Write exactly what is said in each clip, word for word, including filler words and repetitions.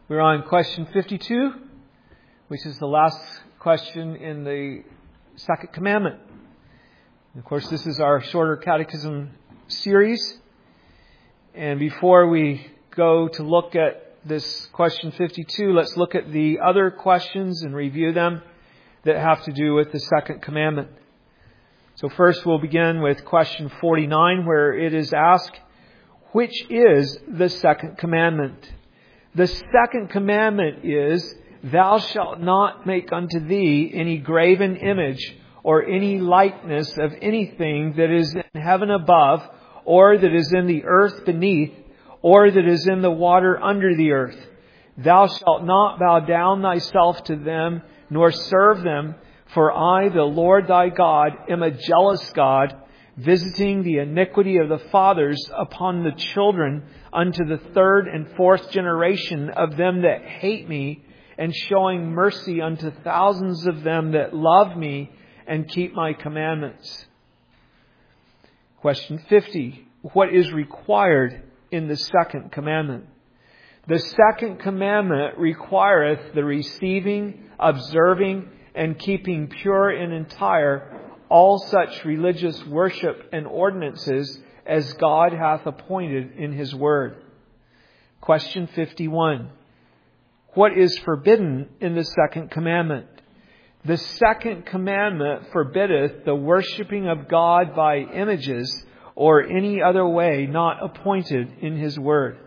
We're on question fifty-two, which is the last question in the second commandment. And of course, this is our shorter catechism series. And before we go to look at this question fifty-two, let's look at the other questions and review them that have to do with the second commandment. So first we'll begin with question forty-nine, where it is asked, which is the second commandment? The second commandment is, thou shalt not make unto thee any graven image or any likeness of anything that is in heaven above, or that is in the earth beneath, or that is in the water under the earth. Thou shalt not bow down thyself to them, nor serve them, for I, the Lord thy God, am a jealous God, visiting the iniquity of the fathers upon the children unto the third and fourth generation of them that hate me, and showing mercy unto thousands of them that love me and keep my commandments. Question fifty. What is required in the second commandment? The second commandment requireth the receiving, observing, and keeping pure and entire all such religious worship and ordinances as God hath appointed in His Word. Question fifty-one. What is forbidden in the second commandment? The second commandment forbiddeth the worshipping of God by images or any other way not appointed in His Word.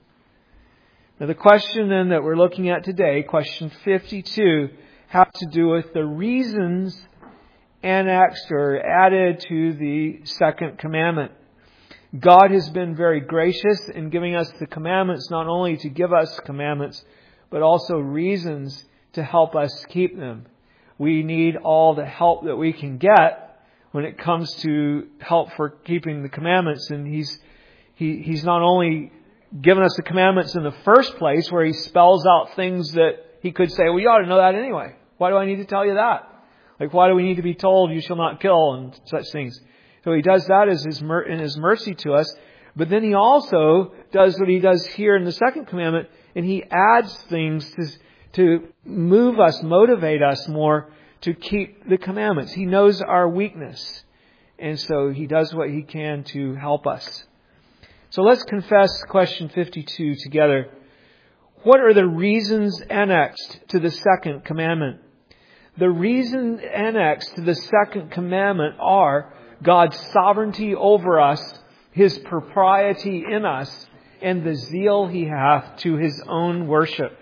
Now the question then that we're looking at today, question fifty-two, has to do with the reasons annexed or added to the second commandment. God has been very gracious in giving us the commandments, not only to give us commandments, but also reasons to help us keep them. We need all the help that we can get when it comes to help for keeping the commandments. And He's he, He's not only given us the commandments in the first place, where He spells out things that He could say, well, you ought to know that anyway. Why do I need to tell you that? Like, why do we need to be told you shall not kill and such things? So He does that as his mer- in His mercy to us. But then He also does what He does here in the second commandment, and He adds things to, to move us, motivate us more to keep the commandments. He knows our weakness, and so He does what He can to help us. So let's confess question fifty-two together. What are the reasons annexed to the second commandment? The reasons annexed to the second commandment are God's sovereignty over us, His propriety in us, and the zeal He hath to His own worship.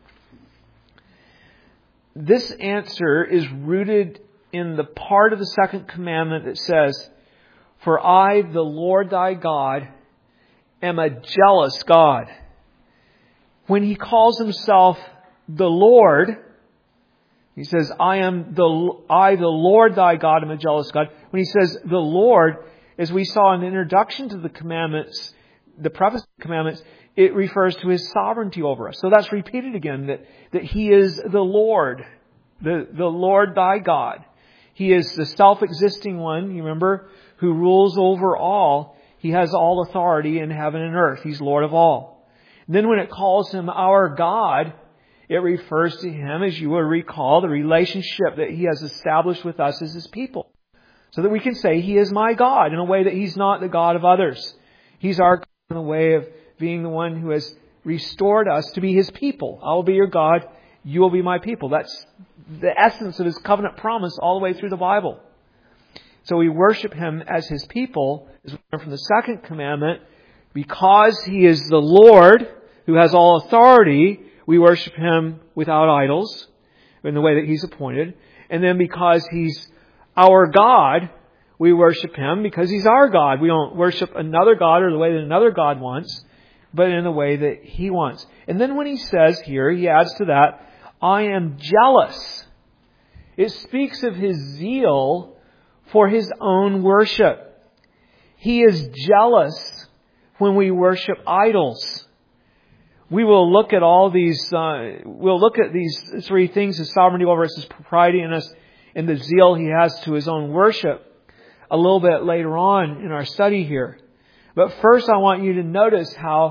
This answer is rooted in the part of the second commandment that says, for I, the Lord thy God, am a jealous God. When He calls Himself the Lord, He says, I am the, I, the Lord thy God, am a jealous God. When He says the Lord, as we saw in the introduction to the commandments, the preface of the commandments, it refers to His sovereignty over us. So that's repeated again, that, that He is the Lord, the, the Lord thy God. He is the self-existing one, you remember, who rules over all. He has all authority in heaven and earth. He's Lord of all. And then when it calls Him our God, it refers to Him, as you will recall, the relationship that He has established with us as His people. So that we can say He is my God in a way that He's not the God of others. He's our God in a way of being the one who has restored us to be His people. I will be your God, you will be my people. That's the essence of His covenant promise all the way through the Bible. So we worship Him as His people, as we learn from the second commandment, because He is the Lord who has all authority. We worship Him without idols, in the way that He's appointed. And then because He's our God, we worship Him because He's our God. We don't worship another God or the way that another God wants, but in the way that He wants. And then when He says here, He adds to that, I am jealous. It speaks of His zeal for His own worship. He is jealous when we worship idols. We will look at all these, uh, we'll look at these three things, His sovereignty over us, His propriety in us, and the zeal He has to His own worship a little bit later on in our study here. But first I want you to notice how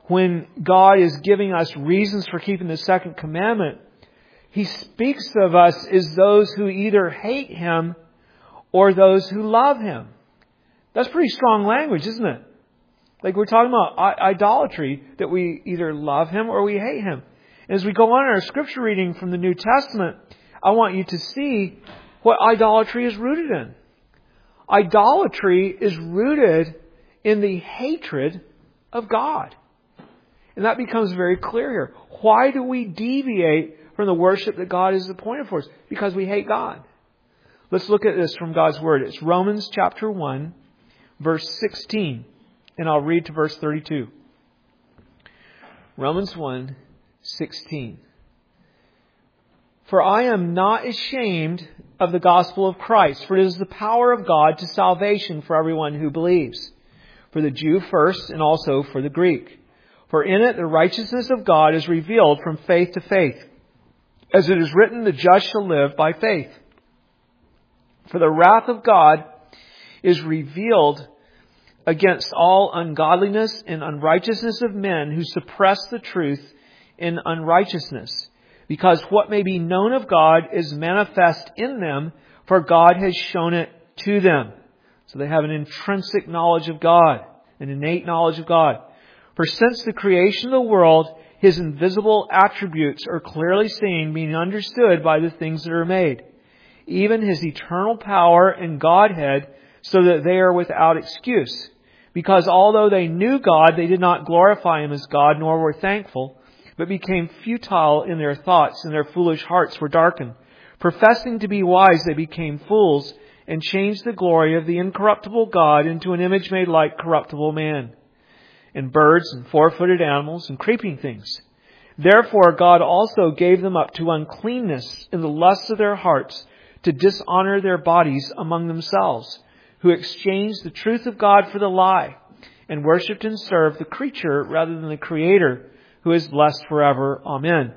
when God is giving us reasons for keeping the second commandment, He speaks of us as those who either hate Him or those who love Him. That's pretty strong language, isn't it? Like we're talking about idolatry, that we either love Him or we hate Him. And as we go on in our scripture reading from the New Testament, I want you to see what idolatry is rooted in. Idolatry is rooted in the hatred of God. And that becomes very clear here. Why do we deviate from the worship that God has appointed for us? Because we hate God. Let's look at this from God's Word. It's Romans chapter one, verse sixteen. And I'll read to verse thirty-two. Romans one, sixteen. For I am not ashamed of the gospel of Christ, for it is the power of God to salvation for everyone who believes, for the Jew first and also for the Greek. For in it the righteousness of God is revealed from faith to faith. As it is written, the just shall live by faith. For the wrath of God is revealed against all ungodliness and unrighteousness of men who suppress the truth in unrighteousness. Because what may be known of God is manifest in them, for God has shown it to them. So they have an intrinsic knowledge of God, an innate knowledge of God. For since the creation of the world, His invisible attributes are clearly seen, being understood by the things that are made, even His eternal power and Godhead, so that they are without excuse. Because although they knew God, they did not glorify Him as God, nor were thankful, but became futile in their thoughts, and their foolish hearts were darkened. Professing to be wise, they became fools, and changed the glory of the incorruptible God into an image made like corruptible man, and birds, and four-footed animals, and creeping things. Therefore God also gave them up to uncleanness in the lusts of their hearts, to dishonor their bodies among themselves, who exchanged the truth of God for the lie, and worshipped and served the creature rather than the Creator, who is blessed forever. Amen.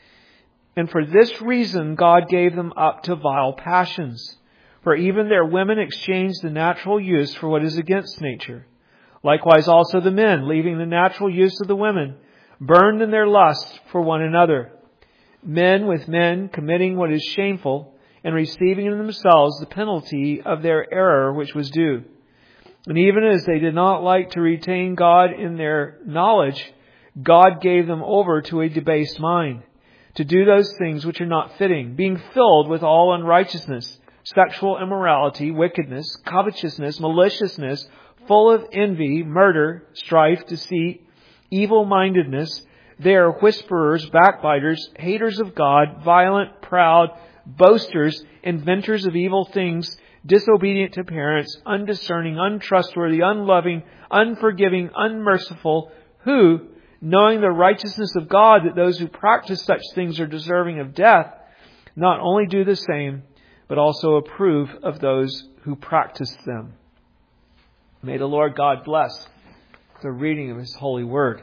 And for this reason God gave them up to vile passions. For even their women exchanged the natural use for what is against nature. Likewise also the men, leaving the natural use of the women, burned in their lust for one another. Men with men committing what is shameful, and receiving in themselves the penalty of their error which was due. And even as they did not like to retain God in their knowledge, God gave them over to a debased mind, to do those things which are not fitting, being filled with all unrighteousness, sexual immorality, wickedness, covetousness, maliciousness, full of envy, murder, strife, deceit, evil-mindedness. They are whisperers, backbiters, haters of God, violent, proud, boasters, inventors of evil things, disobedient to parents, undiscerning, untrustworthy, unloving, unforgiving, unmerciful, who, knowing the righteousness of God, that those who practice such things are deserving of death, not only do the same, but also approve of those who practice them. May the Lord God bless the reading of His holy word.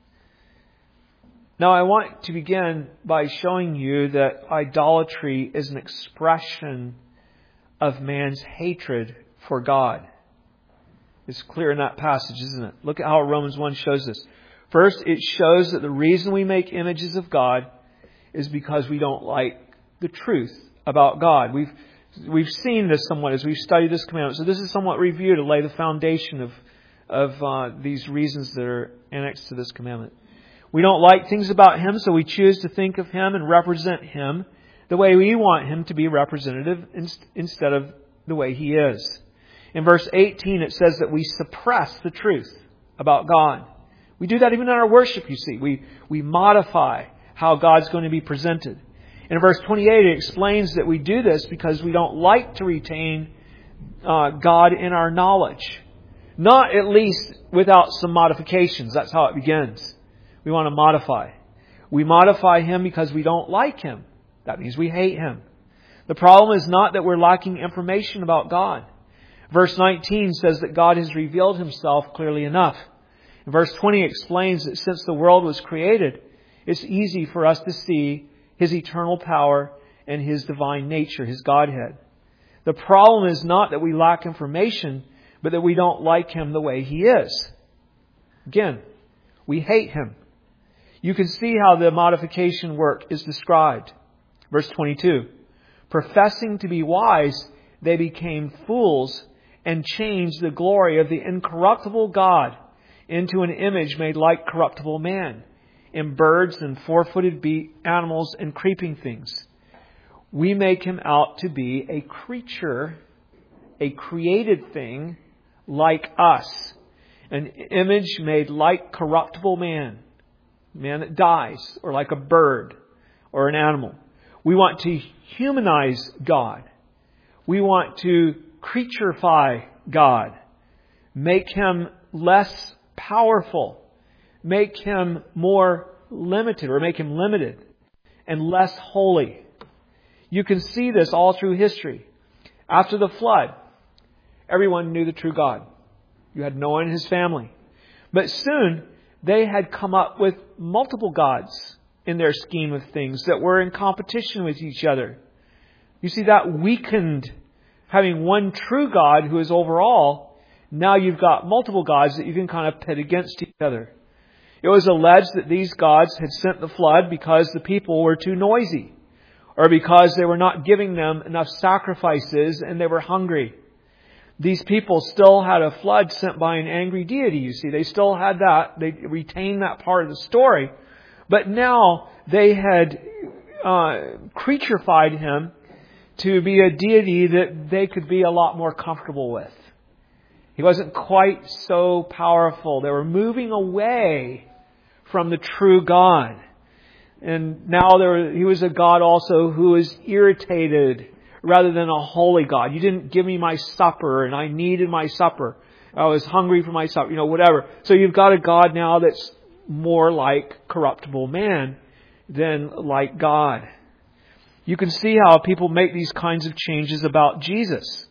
Now I want to begin by showing you that idolatry is an expression of man's hatred for God. It's clear in that passage, isn't it? Look at how Romans one shows this. First, it shows that the reason we make images of God is because we don't like the truth about God. We've we've seen this somewhat as we've studied this commandment. So this is somewhat review to lay the foundation of of uh, these reasons that are annexed to this commandment. We don't like things about Him, so we choose to think of Him and represent Him the way we want Him to be representative instead of the way He is. In verse eighteen, it says that we suppress the truth about God. We do that even in our worship, you see. We we modify how God's going to be presented. In verse twenty-eight, it explains that we do this because we don't like to retain uh, God in our knowledge. Not at least without some modifications. That's how it begins. We want to modify. We modify Him because we don't like Him. That means we hate Him. The problem is not that we're lacking information about God. Verse nineteen says that God has revealed Himself clearly enough. And verse twenty explains that since the world was created, it's easy for us to see His eternal power and His divine nature, His Godhead. The problem is not that we lack information, but that we don't like Him the way He is. Again, We hate Him. You can see how the modification work is described. Verse twenty-two. Professing to be wise, they became fools and changed the glory of the incorruptible God into an image made like corruptible man, in birds and four-footed beast animals and creeping things. We make Him out to be a creature, a created thing like us, an image made like corruptible man, man that dies, or like a bird or an animal. We want to humanize God. We want to creaturify God, make Him less powerful, make Him more limited, or make Him limited and less holy. You can see this all through history. After the flood, everyone knew the true God. You had Noah and his family. But soon, they had come up with multiple gods in their scheme of things that were in competition with each other. You see, that weakened having one true God who is over all. Now you've got multiple gods that you can kind of pit against each other. It was alleged that these gods had sent the flood because the people were too noisy, or because they were not giving them enough sacrifices and they were hungry. These people still had a flood sent by an angry deity, you see. They still had that. They retained that part of the story. But now they had uh, creaturified Him to be a deity that they could be a lot more comfortable with. He wasn't quite so powerful. They were moving away from the true God. And now there, He was a God also who was irritated rather than a holy God. You didn't give me my supper, and I needed my supper. I was hungry for my supper, you know, whatever. So you've got a God now that's more like corruptible man than like God. You can see how people make these kinds of changes about Jesus.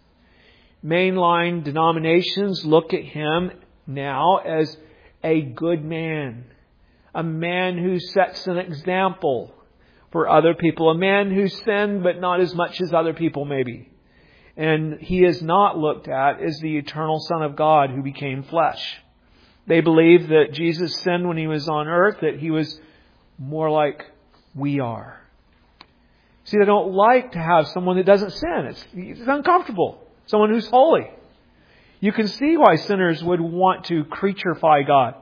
Mainline denominations look at Him now as a good man, a man who sets an example for other people, a man who sinned but not as much as other people maybe. And He is not looked at as the eternal Son of God who became flesh. They believe that Jesus sinned when He was on earth, that He was more like we are. See, they don't like to have someone that doesn't sin. It's, it's uncomfortable. Someone who's holy. You can see why sinners would want to creaturify God.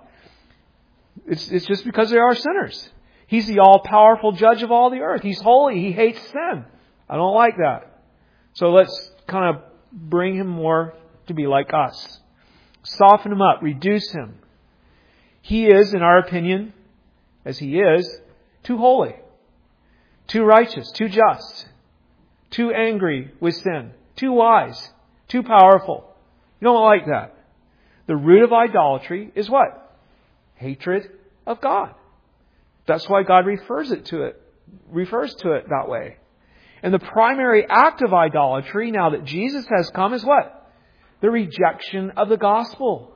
It's, it's just because they are sinners. He's the all-powerful judge of all the earth. He's holy. He hates sin. I don't like that. So let's kind of bring Him more to be like us. Soften Him up. Reduce Him. He is, in our opinion, as He is, too holy, too righteous, too just, too angry with sin, too wise, too powerful. You don't like that. The root of idolatry is what? Hatred of God. That's why God refers it to it, refers to it that way. And the primary act of idolatry, now that Jesus has come, is what? The rejection of the gospel.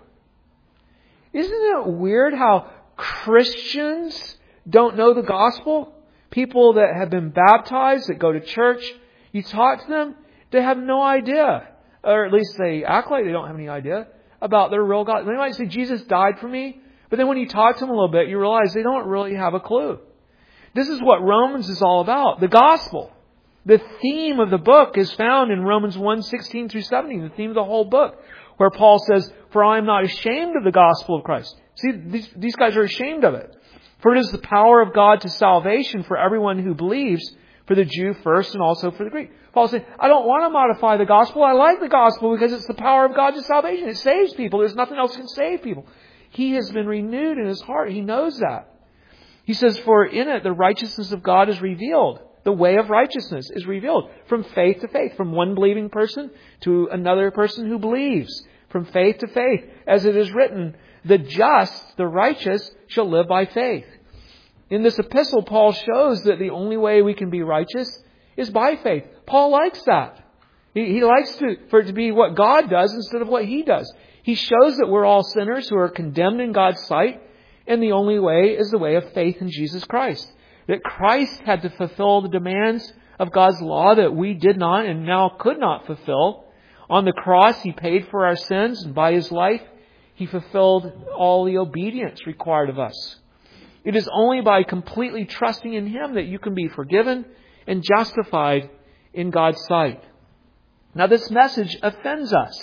Isn't it weird how Christians don't know the gospel? People that have been baptized, that go to church, you talk to them, they have no idea, or at least they act like they don't have any idea about their real God. They might say, Jesus died for me. But then when you talk to them a little bit, you realize they don't really have a clue. This is what Romans is all about. The gospel. The theme of the book is found in Romans one, sixteen through seventeen. The theme of the whole book. Where Paul says, for I am not ashamed of the gospel of Christ. See, these, these guys are ashamed of it. For it is the power of God to salvation for everyone who believes, for the Jew first and also for the Greek. Paul said, I don't want to modify the gospel. I like the gospel because it's the power of God to salvation. It saves people. There's nothing else that can save people. He has been renewed in his heart. He knows that. He says, for in it the righteousness of God is revealed. The way of righteousness is revealed from faith to faith, from one believing person to another person who believes, from faith to faith. As it is written, the just, the righteous, shall live by faith. In this epistle, Paul shows that the only way we can be righteous is by faith. Paul likes that. He, he likes to, for it to be what God does instead of what he does. He shows that we're all sinners who are condemned in God's sight, and the only way is the way of faith in Jesus Christ. That Christ had to fulfill the demands of God's law that we did not and now could not fulfill. On the cross, He paid for our sins, and by His life, He fulfilled all the obedience required of us. It is only by completely trusting in Him that you can be forgiven and justified in God's sight. Now this message offends us.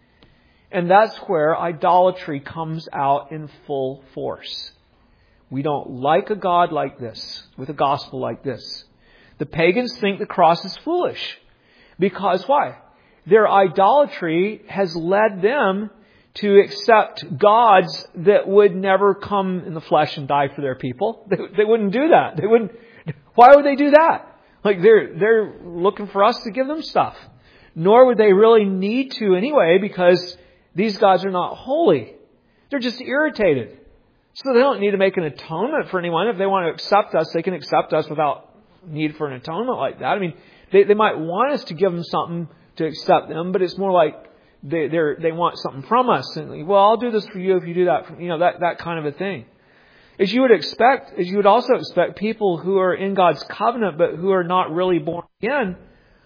And that's where idolatry comes out in full force. We don't like a God like this, with a gospel like this. The pagans think the cross is foolish. Because why? Their idolatry has led them to accept gods that would never come in the flesh and die for their people. They, they wouldn't do that. They wouldn't. Why would they do that? Like they're they're looking for us to give them stuff. Nor would they really need to anyway, because these gods are not holy. They're just irritated. So they don't need to make an atonement for anyone. If they want to accept us, they can accept us without need for an atonement like that. I mean, they, they might want us to give them something to accept them, but it's more like they they're, they want something from us. And, well, I'll do this for you if you do that. For, you know, that, that kind of a thing. As you would expect, as you would also expect, people who are in God's covenant but who are not really born again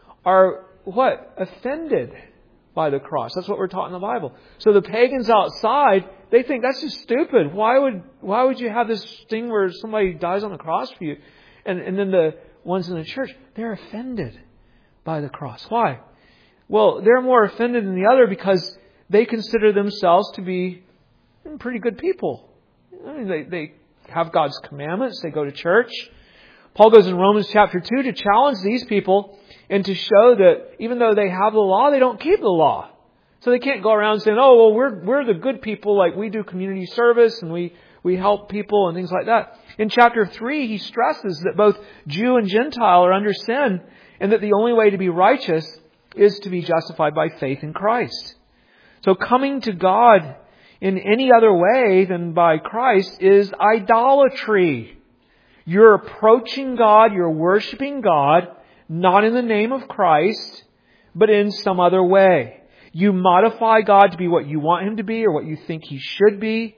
are what? Offended by the cross. That's what we're taught in the Bible. So the pagans outside, they think that's just stupid. Why would why would you have this thing where somebody dies on the cross for you? And and then the ones in the church, they're offended by the cross. Why? Well, they're more offended than the other because they consider themselves to be pretty good people. I mean, they, they have God's commandments. They go to church. Paul goes in Romans chapter two to challenge these people and to show that even though they have the law, they don't keep the law. So they can't go around saying, oh, well, we're we're the good people, like we do community service and we, we help people and things like that. In chapter three, he stresses that both Jew and Gentile are under sin and that the only way to be righteous is to be justified by faith in Christ. So coming to God in any other way than by Christ is idolatry. You're approaching God, you're worshiping God, not in the name of Christ, but in some other way. You modify God to be what you want Him to be or what you think He should be,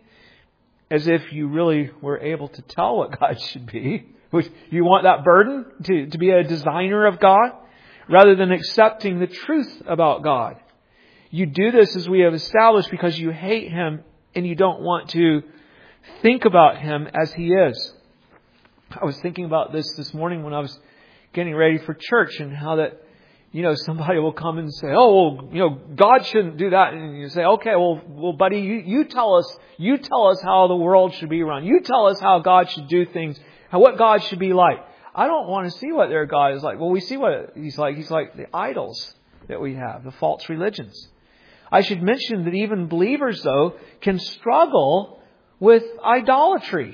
as if you really were able to tell what God should be. You want that burden to, to be a designer of God, rather than accepting the truth about God. You do this, as we have established, because you hate Him and you don't want to think about Him as He is. I was thinking about this this morning when I was getting ready for church, and how that, you know, somebody will come and say, oh, well, you know, God shouldn't do that. And you say, okay, well, well, buddy, you, you tell us, you tell us how the world should be run. You tell us how God should do things, how what God should be like. I don't want to see what their God is like. Well, we see what He's like. He's like the idols that we have, the false religions. I should mention that even believers, though, can struggle with idolatry.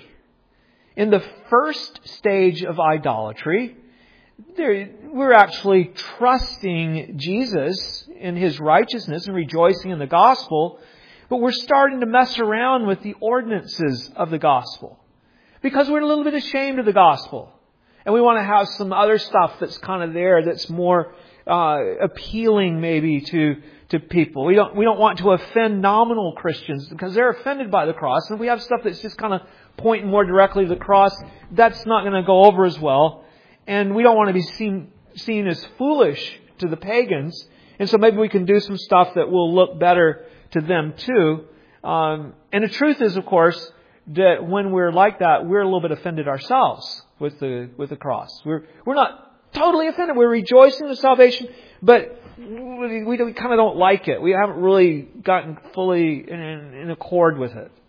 In the first stage of idolatry, there, we're actually trusting Jesus in His righteousness and rejoicing in the gospel, but we're starting to mess around with the ordinances of the gospel because we're a little bit ashamed of the gospel. And we want to have some other stuff that's kind of there that's more uh, appealing maybe to to people. We don't we don't want to offend nominal Christians because they're offended by the cross. And if we have stuff that's just kind of pointing more directly to the cross, that's not going to go over as well. And we don't want to be seen seen as foolish to the pagans. And so maybe we can do some stuff that will look better to them too. Um, and the truth is, of course, that when we're like that, we're a little bit offended ourselves with the with the cross. We're we're not totally offended. We're rejoicing in the salvation, but we, we, we kind of don't like it. We haven't really gotten fully in, in accord with it.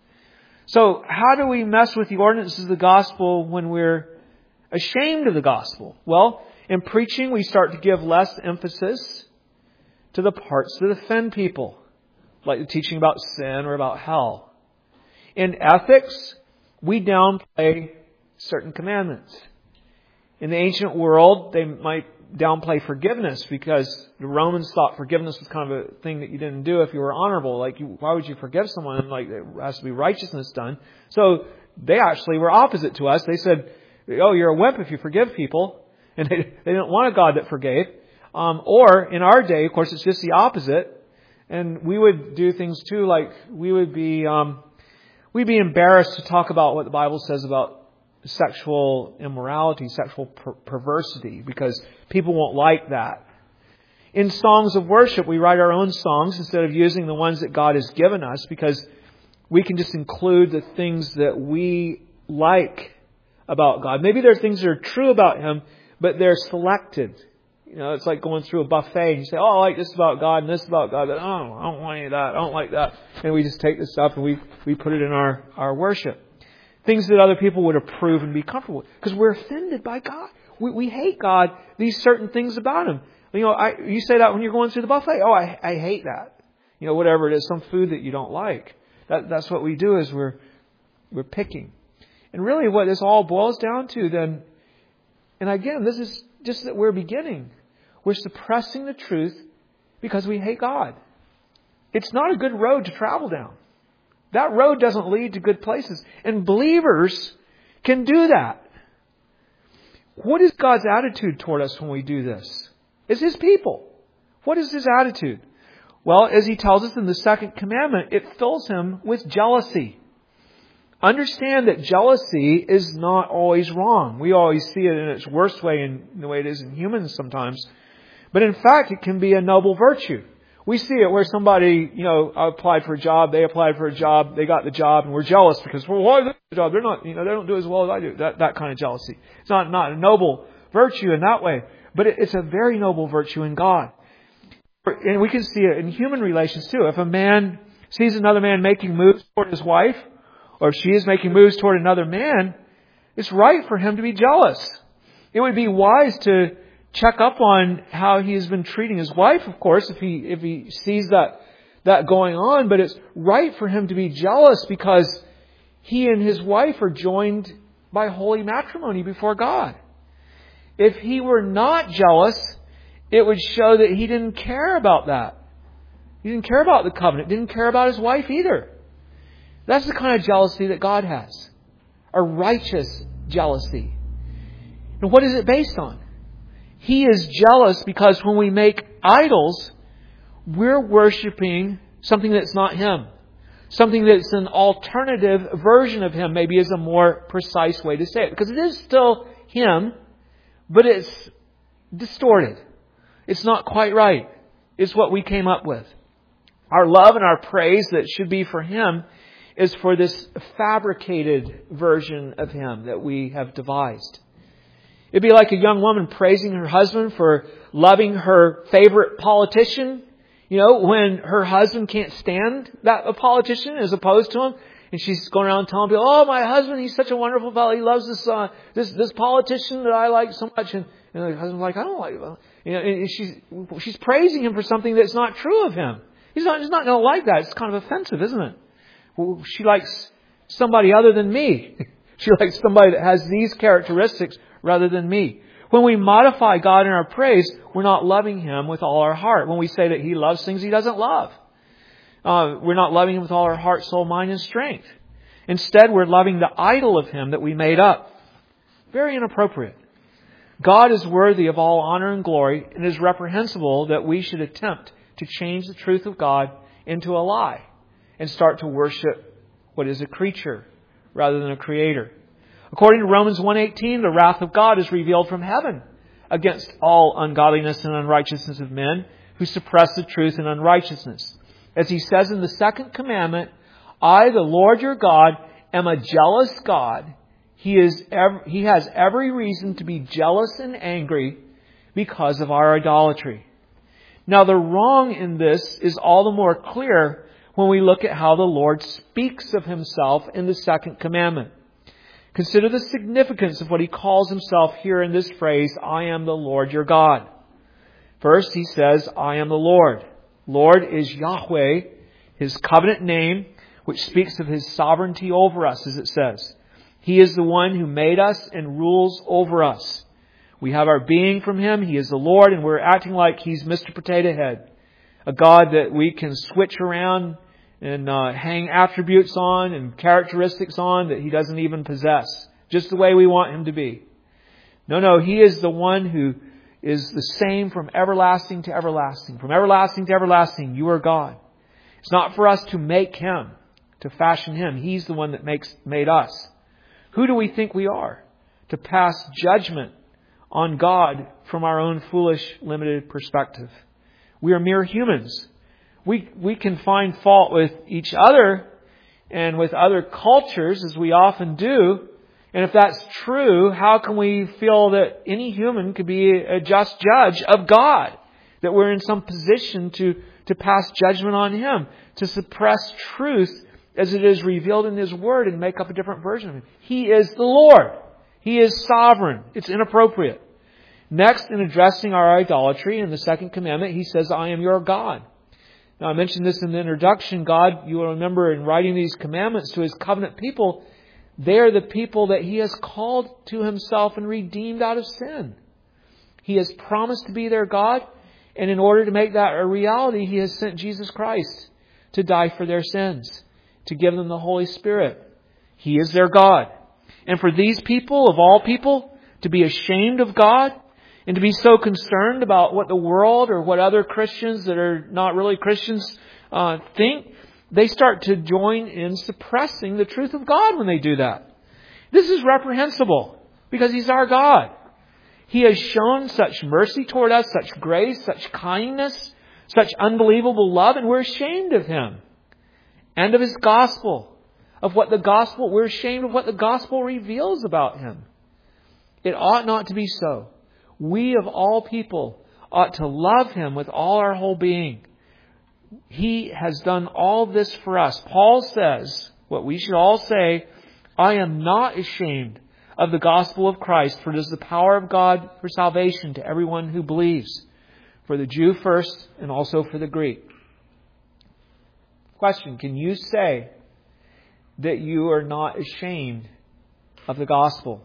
So how do we mess with the ordinances of the gospel when we're ashamed of the gospel? Well, in preaching, we start to give less emphasis to the parts that offend people, like the teaching about sin or about hell. In ethics, we downplay certain commandments. In the ancient world, they might downplay forgiveness because the Romans thought forgiveness was kind of a thing that you didn't do if you were honorable. Like, you, why would you forgive someone? Like, there has to be righteousness done. So they actually were opposite to us. They said, oh, you're a wimp if you forgive people. And they, they didn't want a God that forgave. Um, or in our day, of course, it's just the opposite. And we would do things too, like we would be, um, we'd be embarrassed to talk about what the Bible says about sexual immorality, sexual per- perversity, because people won't like that. In songs of worship, we write our own songs instead of using the ones that God has given us, because we can just include the things that we like about God. Maybe there are things that are true about Him, but they're selected. You know, it's like going through a buffet and you say, oh, I like this about God and this about God, but oh, I don't want any of that. I don't like that. And we just take this stuff and we, we put it in our, our worship. Things that other people would approve and be comfortable with. Because we're offended by God. We, we hate God, these certain things about Him. You know, I, you say that when you're going through the buffet. Oh, I, I hate that. You know, whatever it is, some food that you don't like. That, that's what we do is we're, we're picking. And really what this all boils down to then, and again, this is just that we're beginning. We're suppressing the truth because we hate God. It's not a good road to travel down. That road doesn't lead to good places. And believers can do that. What is God's attitude toward us when we do this? It's His people. What is His attitude? Well, as He tells us in the second commandment, it fills Him with jealousy. Understand that jealousy is not always wrong. We always see it in its worst way, in the way it is in humans sometimes. But in fact, it can be a noble virtue. We see it where somebody, you know, applied for a job, they applied for a job, they got the job, and we're jealous because, well, why is that the job? They're not, you know, they don't do as well as I do. That that kind of jealousy. It's not, not a noble virtue in that way, but it, it's a very noble virtue in God. And we can see it in human relations too. If a man sees another man making moves toward his wife, or if she is making moves toward another man, it's right for him to be jealous. It would be wise to check up on how he has been treating his wife, of course, if he if he sees that that going on. But it's right for him to be jealous because he and his wife are joined by holy matrimony before God. If he were not jealous, it would show that he didn't care about that. He didn't care about the covenant, didn't care about his wife either. That's the kind of jealousy that God has. A righteous jealousy. And what is it based on? He is jealous because when we make idols, we're worshiping something that's not Him. Something that's an alternative version of Him, maybe is a more precise way to say it. Because it is still Him, but it's distorted. It's not quite right. It's what we came up with. Our love and our praise that should be for Him is for this fabricated version of Him that we have devised. It'd be like a young woman praising her husband for loving her favorite politician. You know, when her husband can't stand that a politician as opposed to him, and she's going around telling people, "Oh, my husband, he's such a wonderful fellow. He loves this uh, this this politician that I like so much." And, and the husband's like, "I don't like him." You know, and she's she's praising him for something that's not true of him. He's not he's not going to like that. It's kind of offensive, isn't it? Well, she likes somebody other than me. She likes somebody that has these characteristics rather than me. When we modify God in our praise, we're not loving Him with all our heart. When we say that He loves things He doesn't love, uh, we're not loving Him with all our heart, soul, mind, and strength. Instead, we're loving the idol of Him that we made up. Very inappropriate. God is worthy of all honor and glory, and it is reprehensible that we should attempt to change the truth of God into a lie and start to worship what is a creature rather than a creator. According to Romans one eighteen, the wrath of God is revealed from heaven against all ungodliness and unrighteousness of men who suppress the truth in unrighteousness. As He says in the second commandment, I, the Lord your God, am a jealous God. He is ev- He has every reason to be jealous and angry because of our idolatry. Now, the wrong in this is all the more clear when we look at how the Lord speaks of Himself in the second commandment. Consider the significance of what He calls Himself here in this phrase, I am the Lord your God. First, He says, I am the Lord. Lord is Yahweh, His covenant name, which speaks of His sovereignty over us, as it says. He is the one who made us and rules over us. We have our being from Him. He is the Lord, and we're acting like He's Mister Potato Head, a God that we can switch around and uh, hang attributes on and characteristics on that He doesn't even possess, just the way we want Him to be. No, no, He is the one who is the same from everlasting to everlasting. From everlasting to everlasting, you are God. It's not for us to make Him, to fashion Him. He's the one that makes made us. Who do we think we are to pass judgment on God from our own foolish, limited perspective? We are mere humans. We we can find fault with each other, and with other cultures, as we often do. And if that's true, how can we feel that any human could be a just judge of God? That we're in some position to, to pass judgment on Him, to suppress truth as it is revealed in His Word and make up a different version of Him. He is the Lord. He is sovereign. It's inappropriate. Next, in addressing our idolatry in the second commandment, He says, I am your God. Now, I mentioned this in the introduction. God, you will remember in writing these commandments to His covenant people, they are the people that He has called to Himself and redeemed out of sin. He has promised to be their God, and in order to make that a reality, He has sent Jesus Christ to die for their sins, to give them the Holy Spirit. He is their God. And for these people, of all people, to be ashamed of God and to be so concerned about what the world or what other Christians that are not really Christians uh, think, they start to join in suppressing the truth of God when they do that. This is reprehensible because He's our God. He has shown such mercy toward us, such grace, such kindness, such unbelievable love, and we're ashamed of Him and of His gospel, of what the gospel, we're ashamed of what the gospel reveals about Him. It ought not to be so. We of all people ought to love Him with all our whole being. He has done all this for us. Paul says, what we should all say, I am not ashamed of the gospel of Christ, for it is the power of God for salvation to everyone who believes, for the Jew first and also for the Greek. Question, can you say that you are not ashamed of the gospel?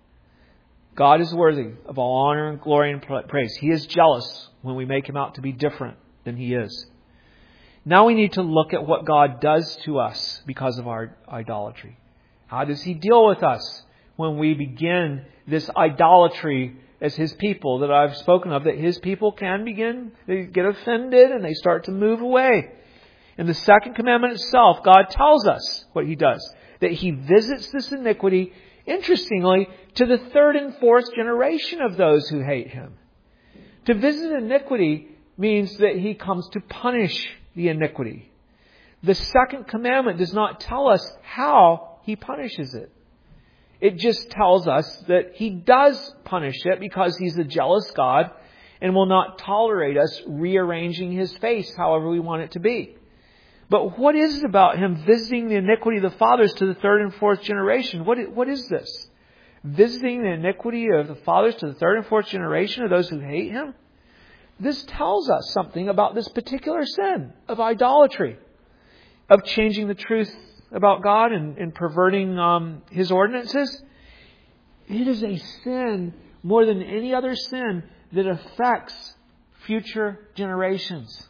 God is worthy of all honor and glory and praise. He is jealous when we make Him out to be different than He is. Now we need to look at what God does to us because of our idolatry. How does He deal with us when we begin this idolatry as His people that I've spoken of, that His people can begin, they get offended and they start to move away. In the second commandment itself, God tells us what He does, that He visits this iniquity, interestingly, to the third and fourth generation of those who hate Him. To visit iniquity means that He comes to punish the iniquity. The second commandment does not tell us how He punishes it. It just tells us that He does punish it because He's a jealous God and will not tolerate us rearranging His face however we want it to be. But what is it about Him visiting the iniquity of the fathers to the third and fourth generation? What, what is this? Visiting the iniquity of the fathers to the third and fourth generation of those who hate Him? This tells us something about this particular sin of idolatry, of changing the truth about God and, and perverting um, His ordinances. It is a sin more than any other sin that affects future generations.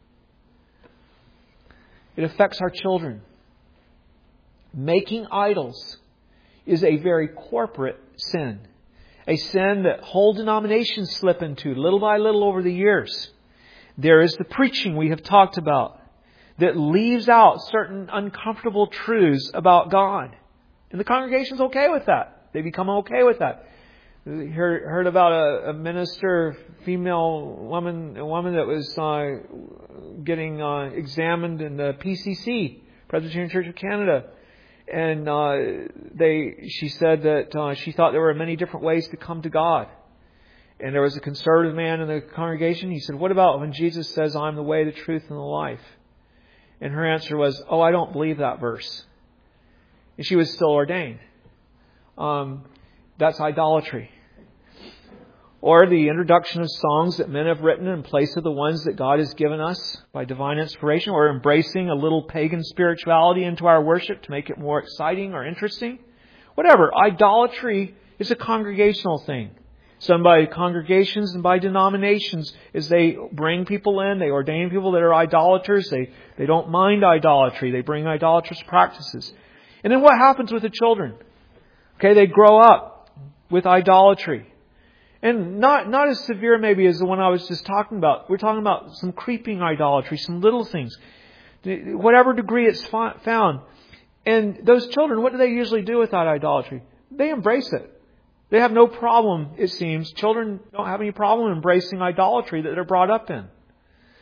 It affects our children. Making idols is a very corporate sin. A sin that whole denominations slip into little by little over the years. There is the preaching we have talked about that leaves out certain uncomfortable truths about God. And the congregation's okay with that. They become okay with that. Heard, heard about a, a minister, female woman, a woman that was uh, getting uh, examined in the P C C, Presbyterian Church of Canada. And uh, they, she said that uh, she thought there were many different ways to come to God. And there was a conservative man in the congregation. He said, what about when Jesus says, I'm the way, the truth, and the life? And her answer was, oh, I don't believe that verse. And she was still ordained. Um, that's idolatry. Or the introduction of songs that men have written in place of the ones that God has given us by divine inspiration, or embracing a little pagan spirituality into our worship to make it more exciting or interesting. Whatever. Idolatry is a congregational thing. Some by congregations and by denominations, as they bring people in, they ordain people that are idolaters. They, they don't mind idolatry. They bring idolatrous practices. And then what happens with the children? Okay, they grow up with idolatry. And not, not as severe maybe as the one I was just talking about. We're talking about some creeping idolatry, some little things. Whatever degree it's found. And those children, what do they usually do with that idolatry? They embrace it. They have no problem, it seems. Children don't have any problem embracing idolatry that they're brought up in.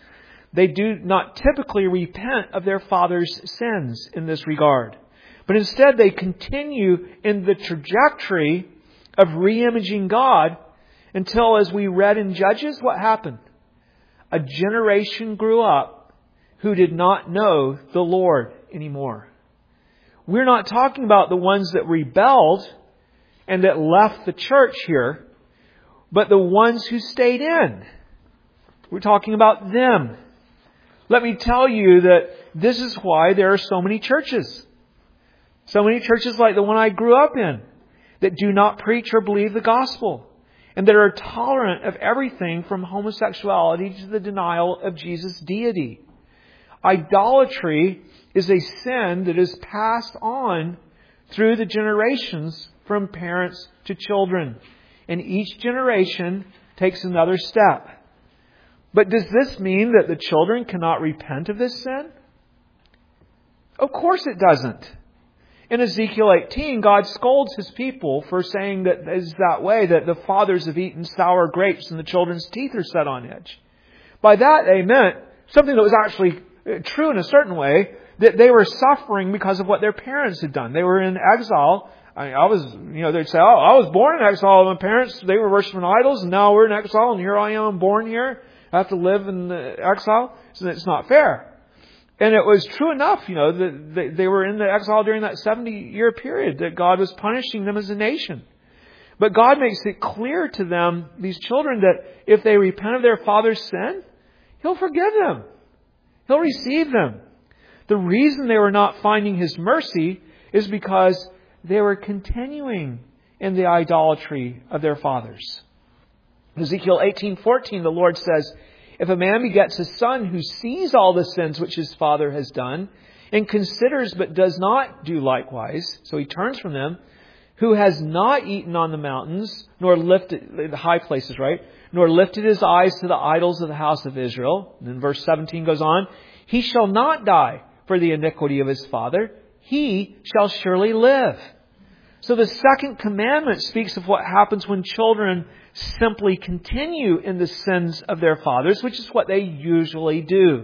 They do not typically repent of their father's sins in this regard. But instead they continue in the trajectory of re-imaging God until, as we read in Judges, what happened? A generation grew up who did not know the Lord anymore. We're not talking about the ones that rebelled and that left the church here, but the ones who stayed in. We're talking about them. Let me tell you that this is why there are so many churches. So many churches like the one I grew up in that do not preach or believe the gospel and that are tolerant of everything from homosexuality to the denial of Jesus' deity. Idolatry is a sin that is passed on through the generations from parents to children. And each generation takes another step. But does this mean that the children cannot repent of this sin? Of course it doesn't. In Ezekiel eighteen, God scolds His people for saying that is that way, that the fathers have eaten sour grapes and the children's teeth are set on edge. By that they meant something that was actually true in a certain way, that they were suffering because of what their parents had done. They were in exile. I, I was, you know, they'd say, oh, I was born in exile. My parents, they were worshiping idols, and now we're in exile, and here I am, I'm born here. I have to live in the exile. So it's not fair. And it was true enough, you know, that they, they were in the exile during that seventy-year period, that God was punishing them as a nation. But God makes it clear to them, these children, that if they repent of their father's sin, He'll forgive them. He'll receive them. The reason they were not finding His mercy is because they were continuing in the idolatry of their fathers. In Ezekiel eighteen fourteen, the Lord says, if a man begets a son who sees all the sins which his father has done and considers but does not do likewise, so he turns from them, who has not eaten on the mountains, nor lifted, the high places, right? Nor lifted his eyes to the idols of the house of Israel. And then verse seventeen goes on, he shall not die for the iniquity of his father. He shall surely live. So the second commandment speaks of what happens when children simply continue in the sins of their fathers, which is what they usually do.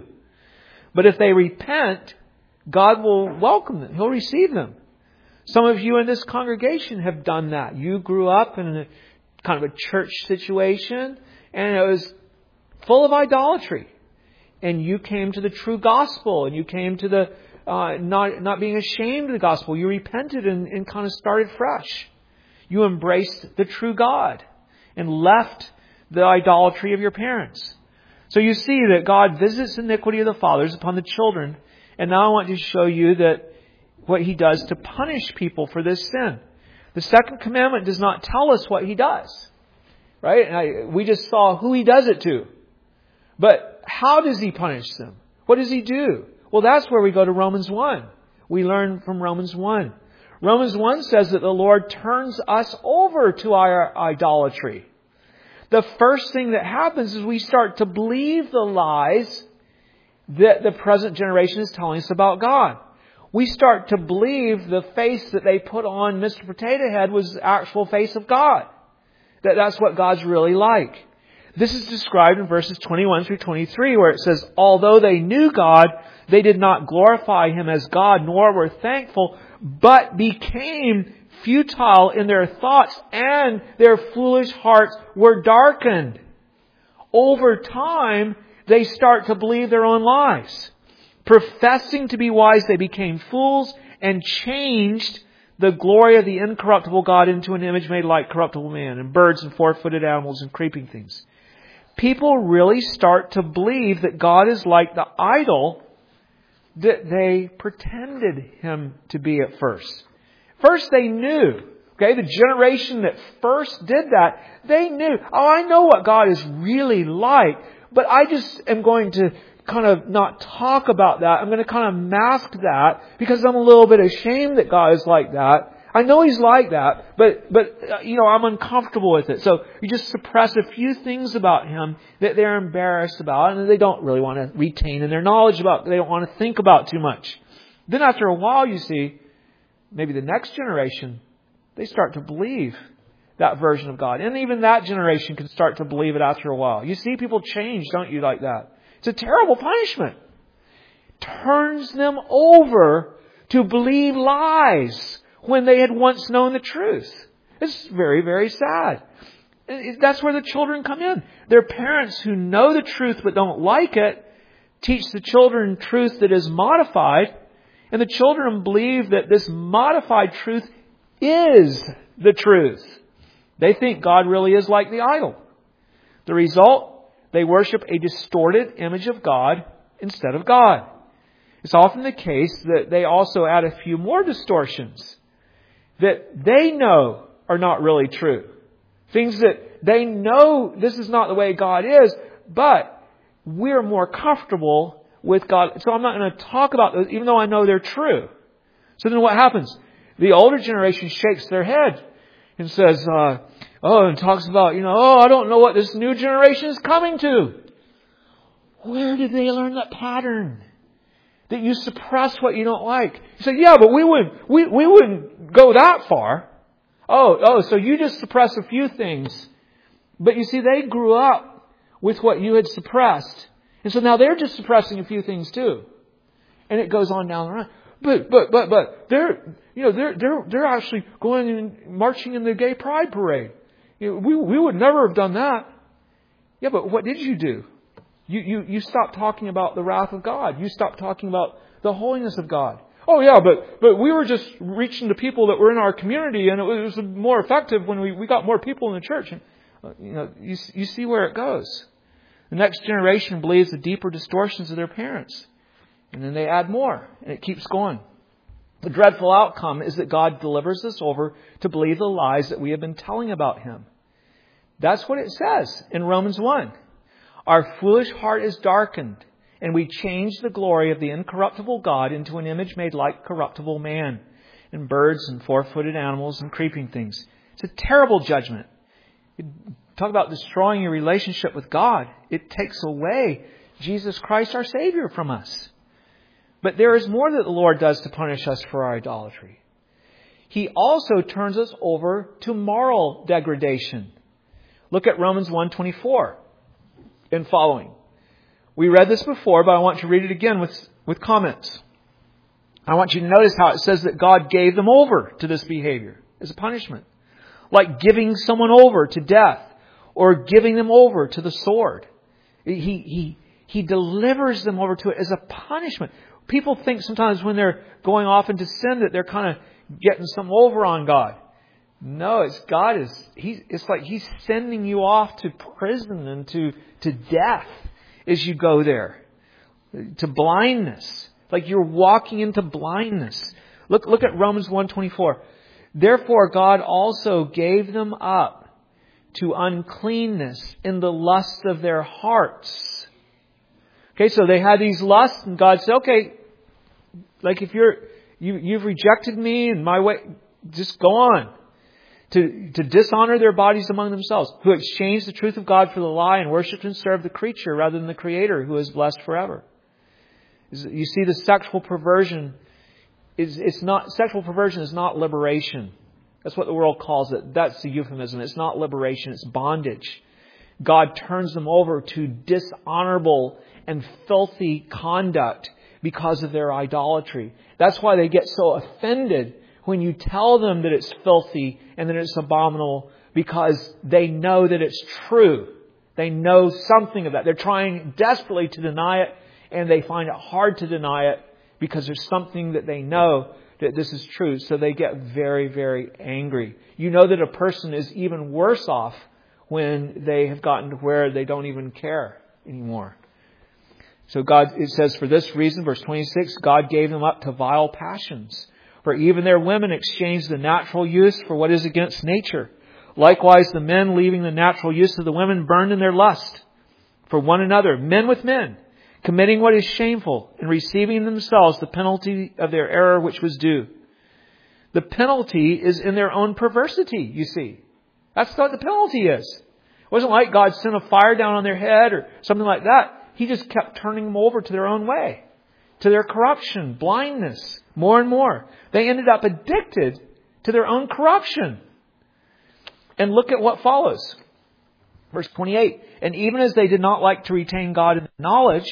But if they repent, God will welcome them. He'll receive them. Some of you in this congregation have done that. You grew up in a kind of a church situation, and it was full of idolatry. And you came to the true gospel, and you came to the uh, not not being ashamed of the gospel. You repented and, and kind of started fresh. You embraced the true God and left the idolatry of your parents. So you see that God visits iniquity of the fathers upon the children. And now I want to show you that what He does to punish people for this sin. The second commandment does not tell us what He does. Right? And I, we just saw who He does it to. But how does He punish them? What does He do? Well, that's where we go to Romans one. We learn from Romans one. Romans one says that the Lord turns us over to our idolatry. The first thing that happens is we start to believe the lies that the present generation is telling us about God. We start to believe the face that they put on Mister Potato Head was the actual face of God. That that's what God's really like. This is described in verses twenty-one through twenty-three, where it says, although they knew God, they did not glorify Him as God, nor were thankful, but became futile in their thoughts, and their foolish hearts were darkened. Over time, they start to believe their own lies. Professing to be wise, they became fools and changed the glory of the incorruptible God into an image made like corruptible man, and birds and four-footed animals and creeping things. People really start to believe that God is like the idol that they pretended Him to be at first. First they knew. Okay, the generation that first did that, they knew, oh, I know what God is really like, but I just am going to kind of not talk about that. I'm going to kind of mask that because I'm a little bit ashamed that God is like that. I know He's like that, but, but uh, you know, I'm uncomfortable with it. So you just suppress a few things about Him that they're embarrassed about and they don't really want to retain in their knowledge about, they don't want to think about too much. Then after a while, you see, maybe the next generation, they start to believe that version of God. And even that generation can start to believe it after a while. You see people change, don't you, like that? It's a terrible punishment. Turns them over to believe lies when they had once known the truth. It's very, very sad. That's where the children come in. Their parents who know the truth but don't like it teach the children truth that is modified, and the children believe that this modified truth is the truth. They think God really is like the idol. The result, they worship a distorted image of God instead of God. It's often the case that they also add a few more distortions that they know are not really true. Things that they know this is not the way God is, but we're more comfortable with God. So I'm not going to talk about those, even though I know they're true. So then what happens? The older generation shakes their head and says, uh, oh, and talks about, you know, oh, I don't know what this new generation is coming to. Where did they learn that pattern? That you suppress what you don't like. You say, yeah, but we wouldn't, we, we wouldn't go that far. Oh, oh, so you just suppress a few things. But you see, they grew up with what you had suppressed. And so now they're just suppressing a few things too. And it goes on down the line. But, but, but, but, they're, you know, they're, they're, they're actually going and marching in the gay pride parade. You know, we, we would never have done that. Yeah, but what did you do? You, you, you stopped talking about the wrath of God. You stopped talking about the holiness of God. Oh yeah, but, but we were just reaching the people that were in our community, and it was more effective when we, we got more people in the church. And, you know, you, you see where it goes. The next generation believes the deeper distortions of their parents. And then they add more, and it keeps going. The dreadful outcome is that God delivers us over to believe the lies that we have been telling about Him. That's what it says in Romans one. Our foolish heart is darkened, and we change the glory of the incorruptible God into an image made like corruptible man, and birds and four-footed animals and creeping things. It's a terrible judgment. Talk about destroying your relationship with God. It takes away Jesus Christ, our Savior, from us. But there is more that the Lord does to punish us for our idolatry. He also turns us over to moral degradation. Look at Romans one twenty-four and following. We read this before, but I want to read it again with, with comments. I want you to notice how it says that God gave them over to this behavior as a punishment. Like giving someone over to death or giving them over to the sword. He, he, he delivers them over to it as a punishment. People think sometimes when they're going off into sin that they're kind of getting some over on God. No, it's God is, he, it's like He's sending you off to prison and to, to death as you go there. To blindness. Like you're walking into blindness. Look, look at Romans one twenty-four. Therefore God also gave them up to uncleanness in the lust of their hearts. Okay, so they had these lusts, and God said, okay, like if you're, you, you've rejected me and my way, just go on. To, to dishonor their bodies among themselves, who exchanged the truth of God for the lie and worshipped and served the creature rather than the Creator, who is blessed forever. You see, the sexual perversion is, it's not, sexual perversion is not liberation. That's what the world calls it. That's the euphemism. It's not liberation, it's bondage. God turns them over to dishonorable and filthy conduct because of their idolatry. That's why they get so offended when you tell them that it's filthy and that it's abominable, because they know that it's true. They know something of that. They're trying desperately to deny it, and they find it hard to deny it because there's something that they know that this is true. So they get very, very angry. You know that a person is even worse off when they have gotten to where they don't even care anymore. So God, it says, for this reason, verse twenty-six, God gave them up to vile passions. For even their women exchanged the natural use for what is against nature. Likewise, the men, leaving the natural use of the women, burned in their lust for one another, men with men, committing what is shameful and receiving themselves the penalty of their error which was due. The penalty is in their own perversity, you see. That's what the penalty is. It wasn't like God sent a fire down on their head or something like that. He just kept turning them over to their own way, to their corruption, blindness, more and more. They ended up addicted to their own corruption. And look at what follows. Verse twenty-eight, and even as they did not like to retain God in knowledge,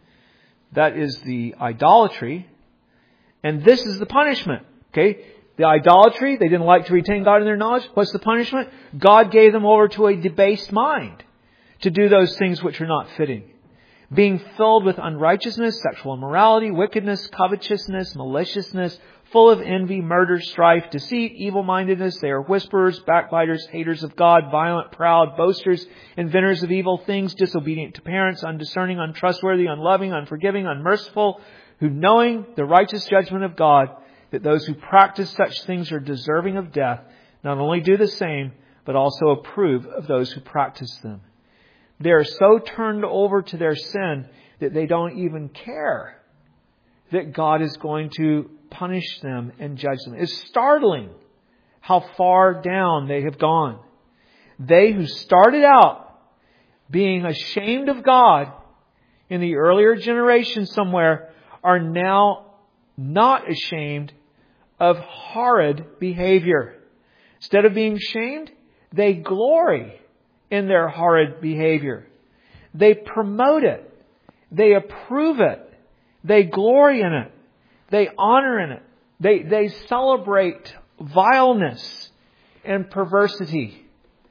that is the idolatry, and this is the punishment. Okay, the idolatry, they didn't like to retain God in their knowledge. What's the punishment? God gave them over to a debased mind to do those things which are not fitting. Being filled with unrighteousness, sexual immorality, wickedness, covetousness, maliciousness, full of envy, murder, strife, deceit, evil-mindedness. They are whisperers, backbiters, haters of God, violent, proud, boasters, inventors of evil things, disobedient to parents, undiscerning, untrustworthy, unloving, unforgiving, unmerciful, who knowing the righteous judgment of God, that those who practice such things are deserving of death, not only do the same, but also approve of those who practice them. They are so turned over to their sin that they don't even care that God is going to punish them and judge them. It's startling how far down they have gone. They who started out being ashamed of God in the earlier generation somewhere are now not ashamed of horrid behavior. Instead of being shamed, they glory in their horrid behavior. They promote it. They approve it. They glory in it. They honor in it. They, they celebrate vileness and perversity.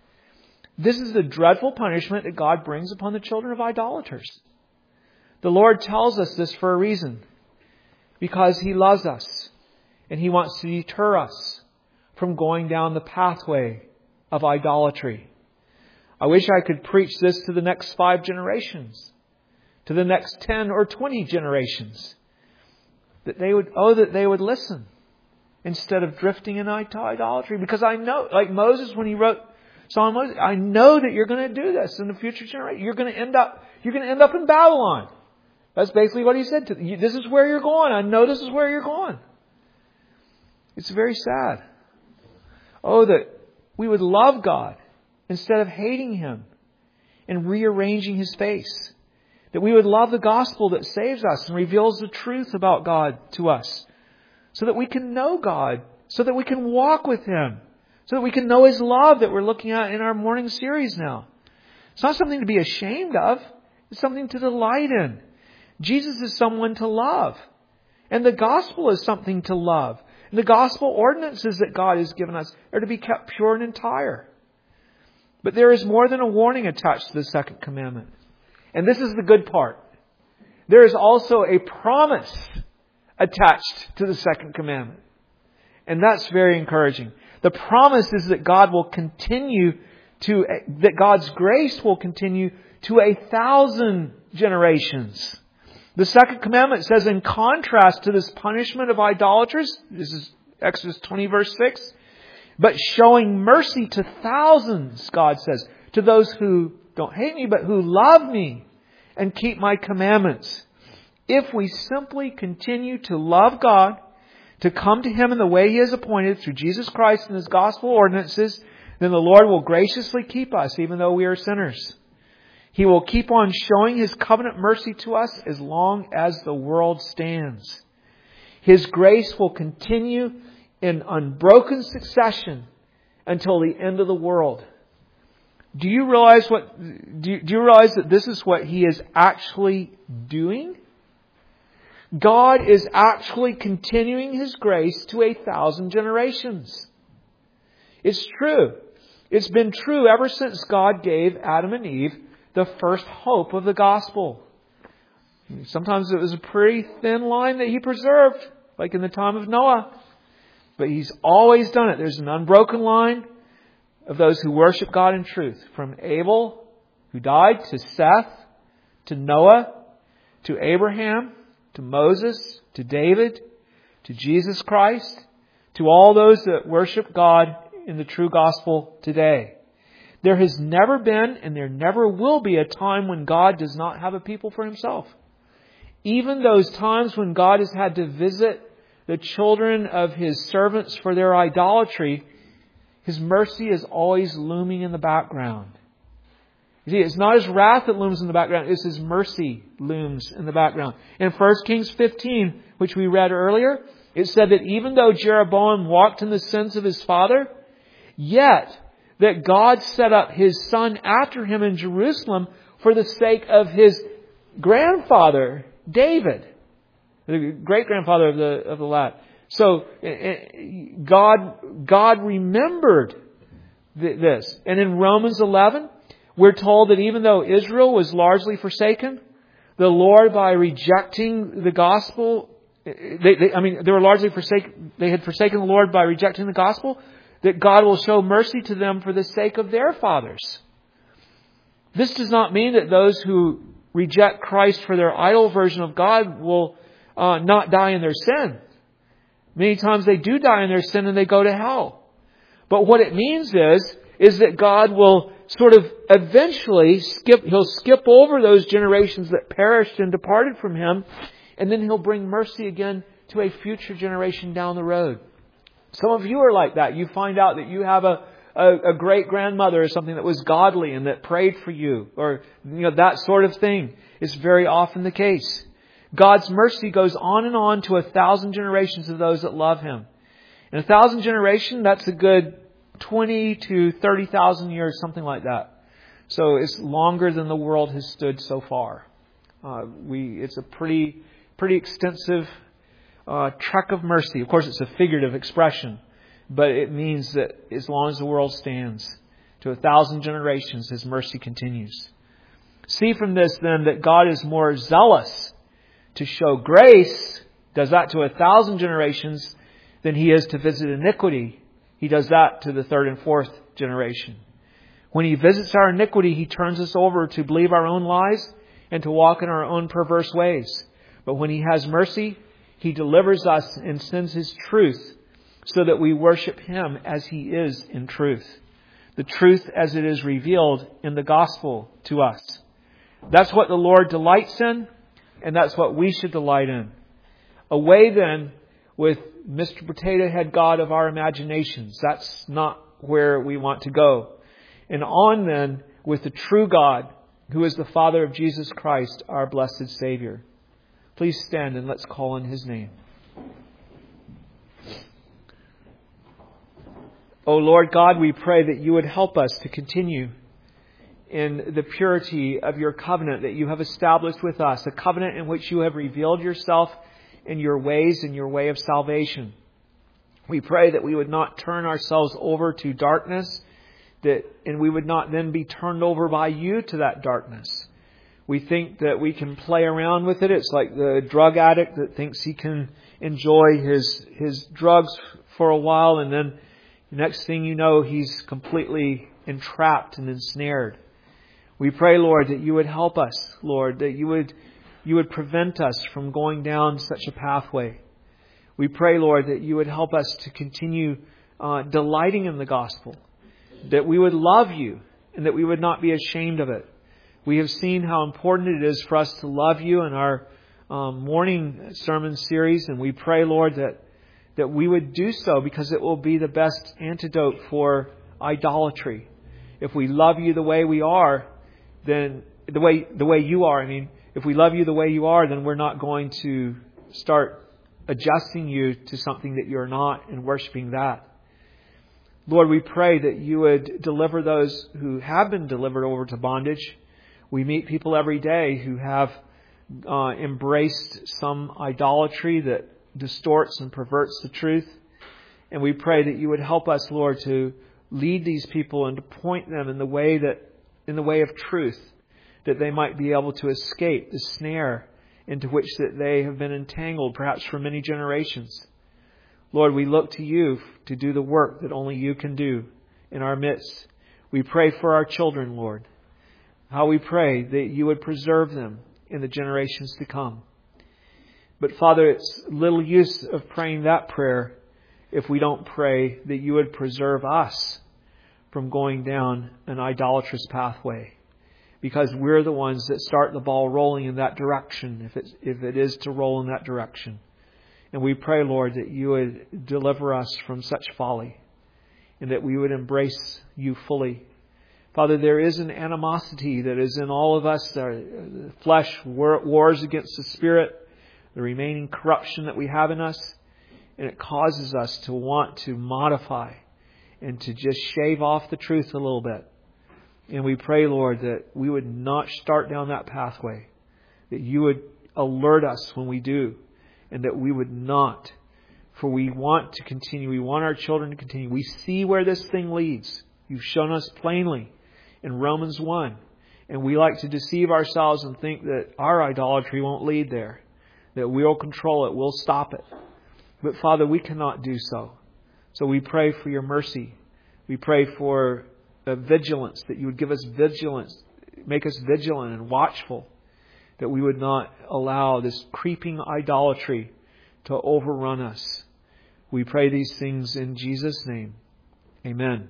This is the dreadful punishment that God brings upon the children of idolaters. The Lord tells us this for a reason. Because He loves us. And He wants to deter us from going down the pathway of idolatry. I wish I could preach this to the next five generations. To the next ten or twenty generations. That they would, oh, that they would listen. Instead of drifting in idolatry. Because I know, like Moses when he wrote Psalm Moses, I know that you're going to do this in the future generation. You're going to end up, you're going to end up in Babylon. That's basically what he said to them. This is where you're going. I know this is where you're going. It's very sad. Oh, that we would love God instead of hating Him and rearranging His face. That we would love the gospel that saves us and reveals the truth about God to us. So that we can know God. So that we can walk with Him. So that we can know His love that we're looking at in our morning series now. It's not something to be ashamed of. It's something to delight in. Jesus is someone to love. And the gospel is something to love. And the gospel ordinances that God has given us are to be kept pure and entire. But there is more than a warning attached to the second commandment. And this is the good part. There is also a promise attached to the second commandment. And that's very encouraging. The promise is that God will continue to, that God's grace will continue to a thousand generations. The second commandment says, in contrast to this punishment of idolaters, this is Exodus twenty verse six, but showing mercy to thousands, God says, to those who don't hate me, but who love me and keep my commandments. If we simply continue to love God, to come to Him in the way He has appointed through Jesus Christ and His gospel ordinances, then the Lord will graciously keep us even though we are sinners. He will keep on showing His covenant mercy to us as long as the world stands. His grace will continue in unbroken succession until the end of the world. Do you realize what, do you, do you realize that this is what He is actually doing? God is actually continuing His grace to a thousand generations. It's true. It's been true ever since God gave Adam and Eve the first hope of the gospel. Sometimes it was a pretty thin line that He preserved, like in the time of Noah. But He's always done it. There's an unbroken line of those who worship God in truth. From Abel, who died, to Seth, to Noah, to Abraham, to Moses, to David, to Jesus Christ, to all those that worship God in the true gospel today. There has never been and there never will be a time when God does not have a people for Himself. Even those times when God has had to visit the children of His servants for their idolatry, His mercy is always looming in the background. You see, it's not His wrath that looms in the background, it's His mercy looms in the background. In First Kings fifteen, which we read earlier, it said that even though Jeroboam walked in the sins of his father, yet that God set up His son after Him in Jerusalem for the sake of His grandfather, David, the great-grandfather of the of the lad. So God, God remembered this. And in Romans eleven, we're told that even though Israel was largely forsaken, the Lord, by rejecting the gospel, they, they, I mean, they were largely forsaken, they had forsaken the Lord by rejecting the gospel, that God will show mercy to them for the sake of their fathers. This does not mean that those who reject Christ for their idol version of God will uh, not die in their sin. Many times they do die in their sin and they go to hell. But what it means is, is that God will sort of eventually skip, He'll skip over those generations that perished and departed from Him, and then He'll bring mercy again to a future generation down the road. Some of you are like that. You find out that you have a, a, a great-grandmother or something that was godly and that prayed for you, or you know that sort of thing is very often the case. God's mercy goes on and on to a thousand generations of those that love Him. And a thousand generation, that's a good twenty to thirty thousand years, something like that. So it's longer than the world has stood so far. Uh, we, it's a pretty, pretty extensive uh, trek of mercy. Of course, it's a figurative expression, but it means that as long as the world stands, to a thousand generations, His mercy continues. See from this then that God is more zealous to show grace, does that to a thousand generations, than He is to visit iniquity. He does that to the third and fourth generation. When He visits our iniquity, He turns us over to believe our own lies and to walk in our own perverse ways. But when He has mercy, He delivers us and sends His truth so that we worship Him as He is in truth. The truth as it is revealed in the gospel to us. That's what the Lord delights in, and that's what we should delight in. Away then with Mister Potato Head God of our imaginations. That's not where we want to go. And on then with the true God, who is the Father of Jesus Christ, our blessed Savior. Please stand and let's call on His name. O Lord God, we pray that You would help us to continue in the purity of Your covenant that You have established with us, a covenant in which You have revealed Yourself in Your ways and Your way of salvation. We pray that we would not turn ourselves over to darkness, that and we would not then be turned over by You to that darkness. We think that we can play around with it. It's like the drug addict that thinks he can enjoy his his drugs for a while, and then the next thing you know, he's completely entrapped and ensnared. We pray, Lord, that You would help us, Lord, that You would You would prevent us from going down such a pathway. We pray, Lord, that You would help us to continue uh, delighting in the gospel, that we would love You and that we would not be ashamed of it. We have seen how important it is for us to love You in our um, morning sermon series, and we pray, Lord, that, that we would do so because it will be the best antidote for idolatry. If we love You the way we are, then the way the way You are, I mean, if we love You the way You are, then we're not going to start adjusting You to something that You're not and worshiping that. Lord, we pray that You would deliver those who have been delivered over to bondage. We meet people every day who have uh, embraced some idolatry that distorts and perverts the truth. And we pray that You would help us, Lord, to lead these people and to point them in the way that in the way of truth, that they might be able to escape the snare into which that they have been entangled, perhaps for many generations. Lord, we look to You to do the work that only You can do in our midst. We pray for our children, Lord. How we pray that You would preserve them in the generations to come. But Father, it's little use of praying that prayer if we don't pray that You would preserve us from going down an idolatrous pathway. Because we're the ones that start the ball rolling in that direction, if it, if it is to roll in that direction. And we pray, Lord, that You would deliver us from such folly and that we would embrace You fully. Father, there is an animosity that is in all of us. The flesh wars against the Spirit, the remaining corruption that we have in us, and it causes us to want to modify and to just shave off the truth a little bit. And we pray, Lord, that we would not start down that pathway, that you would alert us when we do, and that we would not. For we want to continue. We want our children to continue. We see where this thing leads. You've shown us plainly in Romans one. And we like to deceive ourselves and think that our idolatry won't lead there, that we'll control it, we'll stop it. But Father, we cannot do so. So we pray for your mercy. We pray for uh, vigilance, that you would give us vigilance, make us vigilant and watchful, that we would not allow this creeping idolatry to overrun us. We pray these things in Jesus' name. Amen.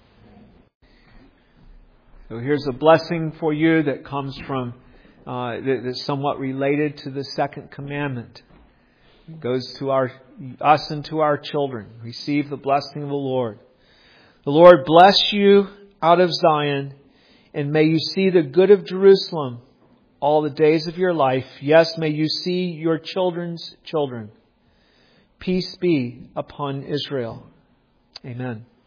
So here's a blessing for you that comes from, uh, that is somewhat related to the second commandment. It goes to our, us and to our children. Receive the blessing of the Lord. The Lord bless you out of Zion, and may you see the good of Jerusalem all the days of your life. Yes, may you see your children's children. Peace be upon Israel. Amen.